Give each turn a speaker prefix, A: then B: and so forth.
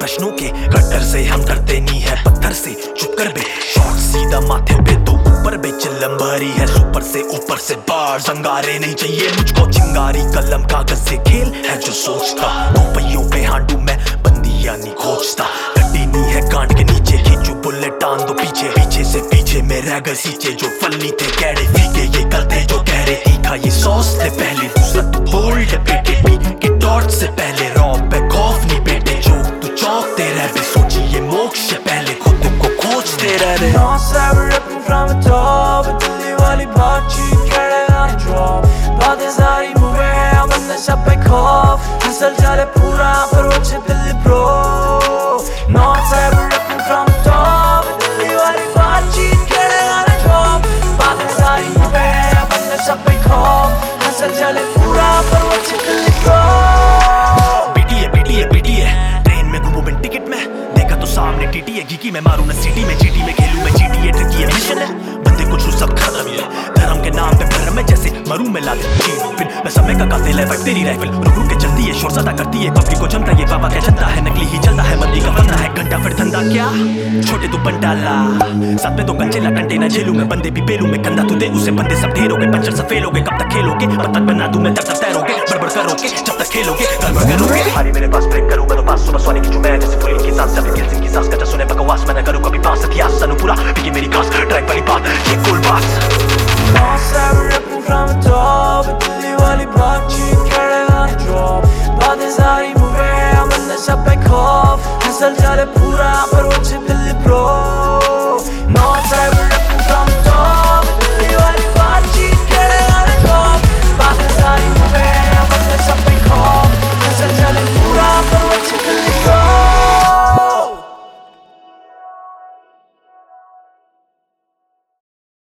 A: प्रश्नों के कट्टर से हम डरते नहीं है पत्थर से चुप कर बे शॉट सीधा माथे पे तो ऊपर बे चिल्लम भरी है ऊपर से बार जंगारे नहीं चाहिए मुझको चिंगारी कलम कागज से खेल है जो सोचता दो पहियों पे हांडू मैं बंदियां नहीं खोजता गड्डी नहीं है कांट के नीचे खींचू बुलेट टान दो पीछे पीछे से पीछे में रह गए सींचे जो फल नहीं थे कैड़े फीके ये करते जो कह रहे तीखा ये सॉस थे पहले दूसरा तू बोल्ड बेटे पी के टॉर्च से पहले रॉब पे खौफ नहीं बेटे जो तू चौंकते रह बे सोची ये मोक्ष से पहले खुद को खोजते रह रहे
B: from the top दिल्ली वाली बातचीत करेगा drop बातें सारी मुझे है अब अंदर सब पे खौफ हसल चले पूरा पर वो अच्छे Delhi bro North side we're ripping from the top Delhi वाली बातचीत करेगा drop बातें सारी मुझे है अब अंदर सब पे खौफ हसल चले पूरा पर वो अच्छे दिल्ली bro
A: बीटी है ट्रेन में घूमू बिन टिकट में देखा तो सामने टीटी है घी मैं मारू ना सिटी में चीटी में खेलूं मैं चीटी है ट्रिकी है मिशन है बंदे कुछ सब खत्म है धर्म के नाम पे भरम है जैसे मरू में ला दे फिर मैं समय का कातिल है फाइट तेरी राइफल रुक रुक के चलती है शोर सदा करती है पब्लिक को जमता ये बाबा क्या चलता है नकली ही चलता है मंदी का बनता है घंटा फिर धंधा क्या छोटे तू बंटाला साथ में तो कंचेला कंटे ना झेलूं मैं बंदे भी पेलूं मैं कंधा तू दे उसे बंदे सब ढेरोगे पंचर सब फेलोगे कब तक खेलोगे पतंग बना दूं मैं तब तक तैरोगे बड़बड़ करोगे जब तक खेलोगे गड़बड़ करोगे हारी मेरे पास ब्रेक करूं मैं तो पास सुबह सोने की मैं जैसे फुल की सांस जब किल की सांस कटा सुने बकवास मैं ना करूं कभी पास की आस सनू पूरा ये मेरी खास ट्रैक वाली बात ये कूल बात
B: ripping from the top Delhi वाली बातचीत करेगा drop बातें सारी मुझे है अब अंदर सब पे खौफ हसल चले